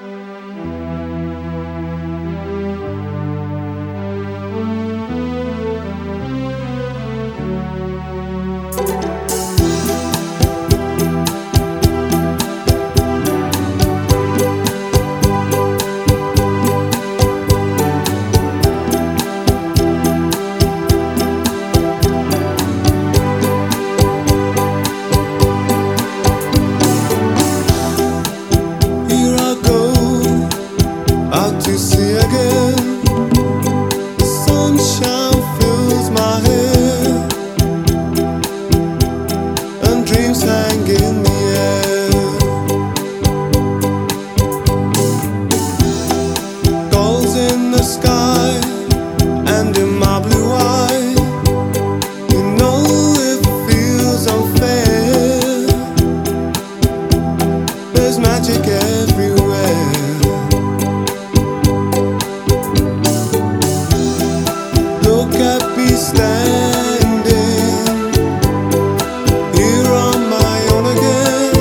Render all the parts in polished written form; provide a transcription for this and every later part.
To see again, the sunshine fills my head, and dreams hang in the air. Gulls in the sky and in my blue eye, you know it feels unfair. There's magic everywhere. Look at me standing here on my own again.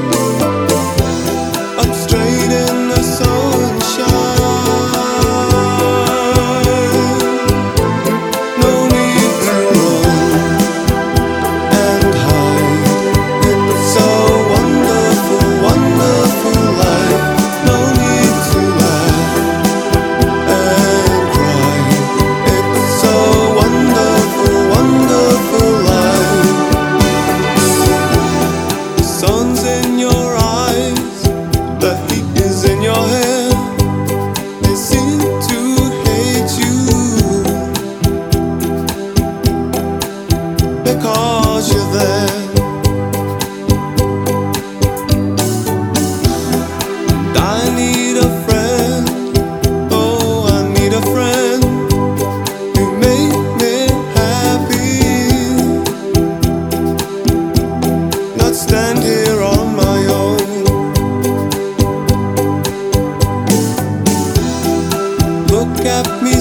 I'm straight in the sunshine. No need to run and hide. It's a wonderful, wonderful life. No need to laugh and cry. It's a wonderful, wonderful life. The sun's in your eyes, the heat is in your hair. They seem to hate you because you're there. And I need a friend, oh, I need a friend. You make me happy, not stand here on my own. Look at me